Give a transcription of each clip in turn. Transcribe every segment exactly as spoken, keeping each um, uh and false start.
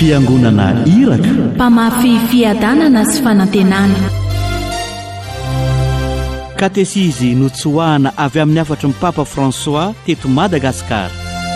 fiangonana iraka, mpamafy fiadanana sy fanantenana. katesizy notsoahana avy amin'ny afatry ny Papa François teto Madagasikara.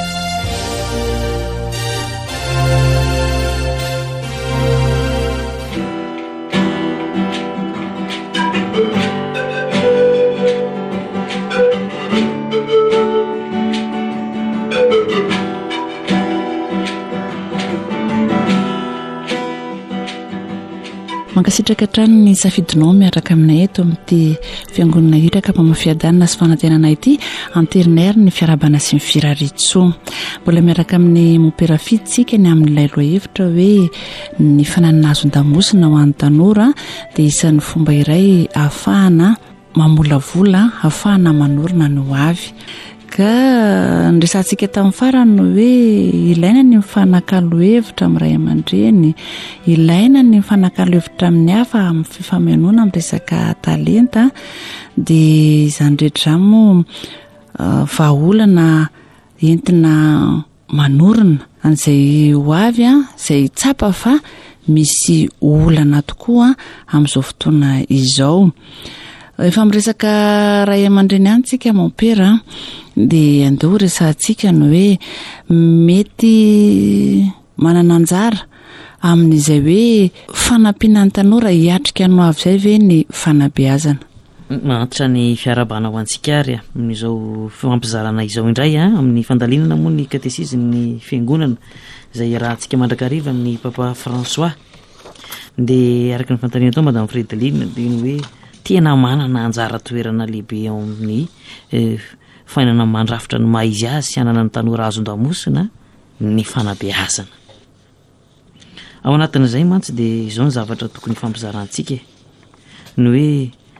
Mankasitraka trano ny safidinao miaraka aminay eto amin'ity fiangonana iraka mpamafiadanana sy fanantenana ity anterinaire ny fiarabana sy ny firaritsoa. Mbola miaraka amin'ny moperafitsika ny amin'ilay loha hevitra hoe ny fananana azon-damosina ho an'ny tanora dia isan'ny fomba iray ahafahana mamolavola, ahafahana manorina ny ho avy. Ka nresantsika tamin'ny farany hoe ilaina ny mifanakalo hevitra amin'ny ray aman-dreny, ilaina ny mifanakalo hevitra amin'ny hafa amin'ny fifamenoana amin'ny resaka talenta, dia izany rehetra moa uh, vahaolana entina manorina an'izay ho avy izay tsapa fa misy olana tokoa amin'izao fotoana izao. Efa miresaka ray aman-dreny antsika mampera dia andeo resantsika ny hoe mety manana anjara amin'izay hoe fanampiana ny tanora hiatrika no avy izay ve ny fanabeazana. Mahantitra ny fiarabana ho antsika ary amin'izao fampizarana izao indray amin'ny fandalinana moa ny katesizin'ny fiangonana izay rahantsika mandrakariva amin'ny Papa François. Dia araka ny fantaniana tao Madame Fredeline dia ny hoe tena manana anjara toerana lehibe ao amin'ny eh, fainana mandrafitra ny maizy azy sy anana ny tanora azon-damosina ny fanabeazana. Ao anatin'izay mantsy dia izao ny zavatra tokony fampizarantsika ny hoe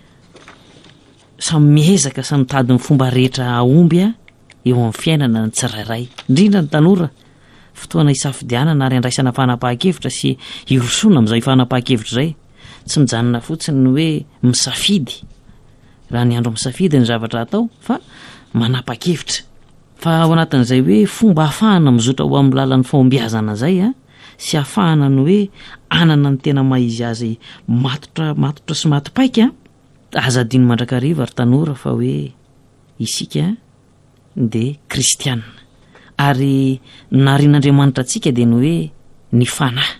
samy miezaka samy mitady ny fomba rehetra aomby eo amin'ny fiainana ny tsirairay, indrindra ny tanora fotoana isafidianana ary andraisana fanapahan-kevitra sy irosoana amin'izao ifanapahan-kevitra izay. Tsy mijanona fotsiny ny hoe misafidy raha ny andro misafidy ny zavatra atao fa manapa-kevitra. Fa ao anatin'izay hoe fomba ahafahana mizotra ho amin'ny lalan'ny fahombiazana izay a sy ahafahana ny hoe anana ny tena maizy azy matotra matotra sy matipaika azadiny mandrakariva ary tanora fa hoe isika dia kristiana ary narin'Andriamanitra antsika dia ny hoe ny fanahy.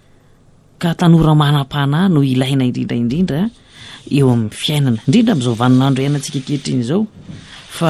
Ka tanora manam-panahy no ilaina indrindra indrindra eo amin'ny fiainana, indrindra amin'izao vaninandro iainantsika ankehitriny izao. Fa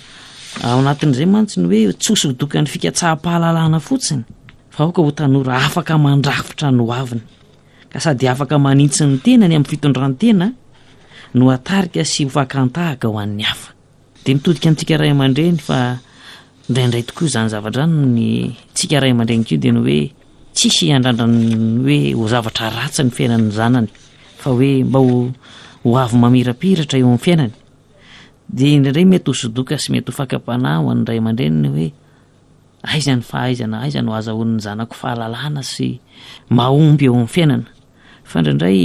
ao anatin'izay mantsy ny hoe tsy hosodokany fikatsaha-pahalalana fotsiny fa aoka ho tanora afaka mandrafitra no aviny ka sady afaka manintsy ny tenany amin'ny fitondran-tena no atarika sy hofakantahaka ho an'ny hafa. Dia mitodika antsika ray aman-dreny fa indraindray tokoa izany zavatra izany ny tsika ray aman-dreny koa dia ny hoe tsisy andrandrany hoe ho zavatra ratsy ny fiainan'ny zanany fa hoe mba ho, ho avy mamirapiratra eo amin'ny fiainany. Dia indraindray mety ho sodoka sy mety ho fakam-panahy ho an'ny ray aman-dreny hoe aiza ny fahaizana, aiza no azahoan'ny zanako fahalalana sy mahomby eo amin'ny fiainana. Fa indraindray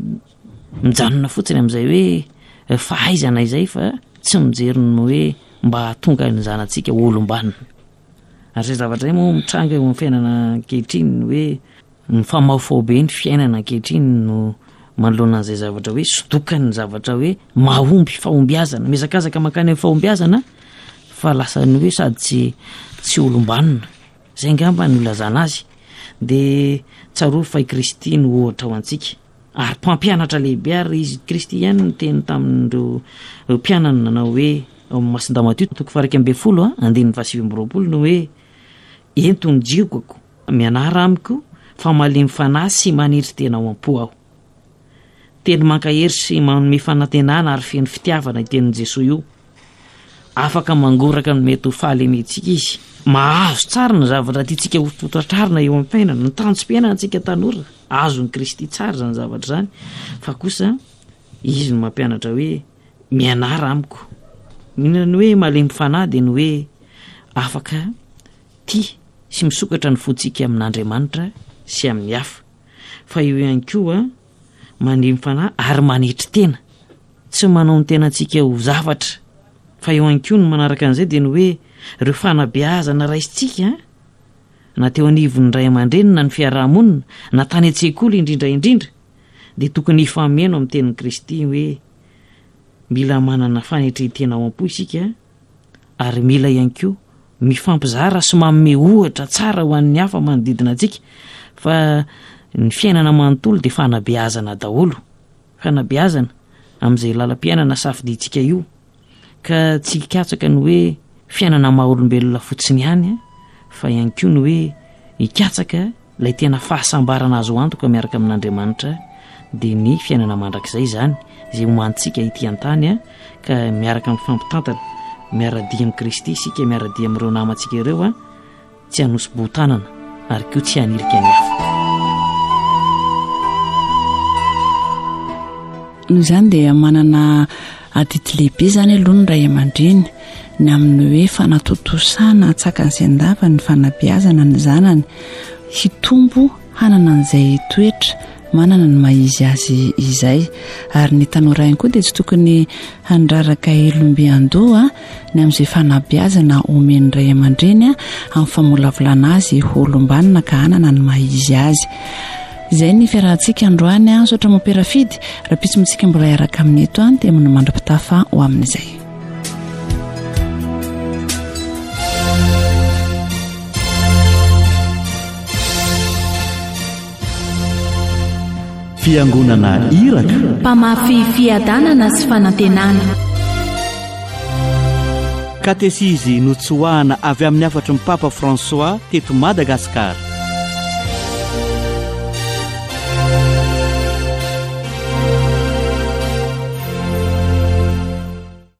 mijanona fotsiny amin'izay hoe fahaizana izay fa tsy mijery ny hoe mba tonga ny zanantsika olom-banona. Ary izay zavatra izay moa mitranga eo amin'ny fiainana ankehitriny hoe ny famaofao be ny fiainana ankehitriny no manoloana an'izay zavatra hoe sodokany ny zavatra hoe mahomby fahombiazana, mizakazaka makany amin'ny fahombiazana fa lasa ny hoe sady tsy tsy olom-banona. Izay ngamba ny olazana azy. Dia tsaroa fa i Kristy no ohatra ho antsika ary mpampianatra lehibe ary izy Kristy ihany ny teny tamin'ireo mpianana nanao hoe ao amin'ny Masin-Damatio toko faha iraika ambin'ny folo andininy faha sivy amby roapolo no hoe ento ny jiokako mianara amiko fa malemy fanahy sy maniry tena ao am-po aho. Teny mankahery sy manome fanantenana ary feno fitiavana itenin'i Jesoa io. Afaka mangoraka ny mety ho fahalementsika izy. Mahazo tsara ny zavatra tiantsika ho fotratrarina eo amin'ny fiainana, ny tanjom-piainana antsika tanora. Azon'ny Kristy tsara izany zavatra izany. Fa kosa izy no mampianatra hoe mianara amiko. Mihinana hoe malemy fanahy dia ny hoe afaka tia sy misokatra ny fontsika amin'Andriamanitra sy amin'ny hafa. Fa io ihany koa malemy fanahy ary manetry tena. Tsy manao ny tenantsika ho zavatra. Fa eo ihany koa ny manaraka an'izay dia ny hoe ireo fanabeazana raisitsika na teo anivon'ny ray aman-drenina ny fiarahamonina na tany an-tsekoly indrindraindrindra dia tokony ifameno amin'ny tenin'i Kristy hoe mila manana fanetretena ao am-po isika ary mila ihany koa mifampizara sy manome ohatra tsara ho an'ny hafa manodidina antsika fa ny fiainana manontolo dia fanabeazana daholo fanabeazana amin'izay lalam-piainana safidintsika io ka tsy hikatsaka ny hoe fiainana maha-olombelona fotsiny ihany fa ihany koa ny hoe hikatsaka ilay tena fahasambarana azo antoka miaraka amin'Andriamanitra dia ny fiainana mandrakizay izany izay homantsika ity an-tany a ka miaraka amin'ny fampitantana miara-dia amin'i Kristy isika miara-dia amin'ireo namantsika ireo a tsy hanosy botanana ary koa tsy hanirika ny hafa. Noho izany dia manana adity lehibe izany aloha ny ray aman-dreny ny amin'ny hoe fanatotosana tsakan'izay andava ny fanabeazana ny zanany hitombo hanana an'izay toetra manana ny maizy azy izay ary ny tanora ihany koa dia tsy tokony handraraka elombe-andoha ny amin'izay fanabeazana omen'ny ray aman-dreny amin'ny famolavolana azy olombanina ka hanana ny maizy azy. Izay ny fiarahantsika androany a sotra moperafidy raha pitsy mitsika mbola iaraka amin'ny eto any dia mino mandra-pitafa ho amin'izay. Fiangonana Iraka mpamafy fiadanana sy fanantenana katesizy notsoahana avy amin'ny afatry ny Papa François teto Madagasikara.